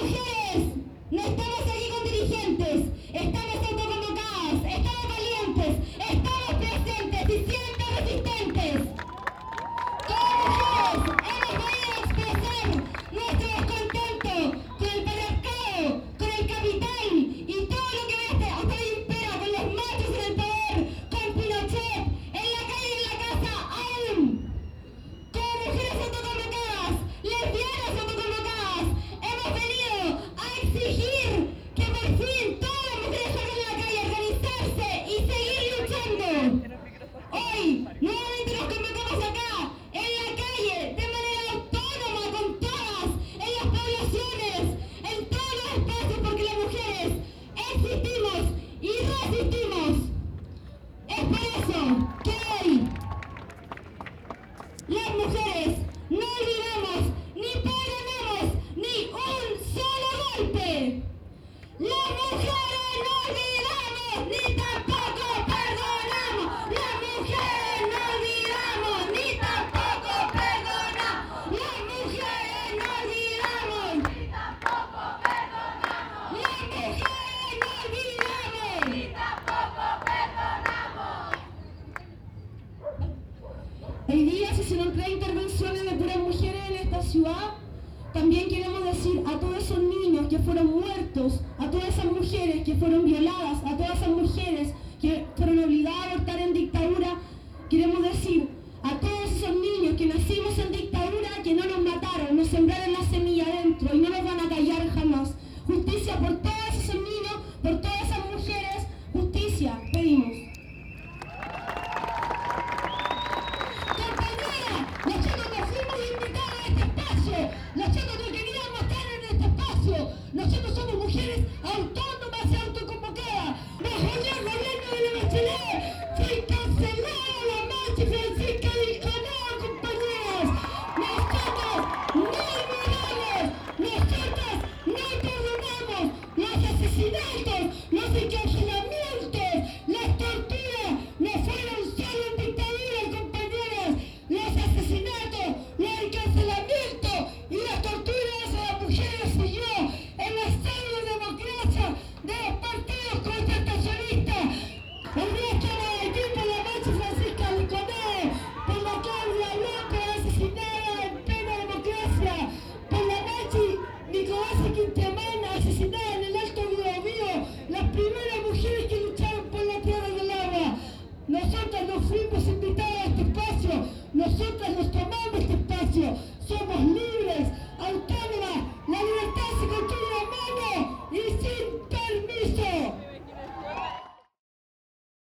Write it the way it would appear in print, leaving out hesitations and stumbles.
mujeres no estamos aquí con dirigentes, estamos autoconvocadas, estamos valientes, estamos presentes y siempre resistentes. Como mujeres hemos venido a expresar nuestro descontento con el patriarcado, con el capital y todo lo que hasta hoy impera con los machos en el poder, con Pinochet, en la calle y en la casa aún. Como mujeres autoconvocadas, lesbianas autoconvocadas, hemos venido a exigir que por fin todas las mujeres salgan a la calle a organizarse y seguir luchando. Hoy, nuevamente nos convocamos acá, en la calle, de manera autónoma, con todas, en las poblaciones, en todos los espacios, porque las mujeres existimos y resistimos. Es por eso que hoy las mujeres no olvidamos ni perdonamos ni un solo golpe. Las mujeres no olvidamos ni tampoco perdonamos. Las mujeres no olvidamos ni tampoco perdonamos. Las mujeres no olvidamos ni tampoco perdonamos. Las mujeres no olvidamos ni tampoco perdonamos. Hoy día se hicieron 3 intervenciones de puras mujeres en esta ciudad. También queremos decir a todos esos niños que fueron muertos, a todas esas mujeres que fueron violadas, a todas esas mujeres que fueron obligadas a abortar en dictadura, queremos decir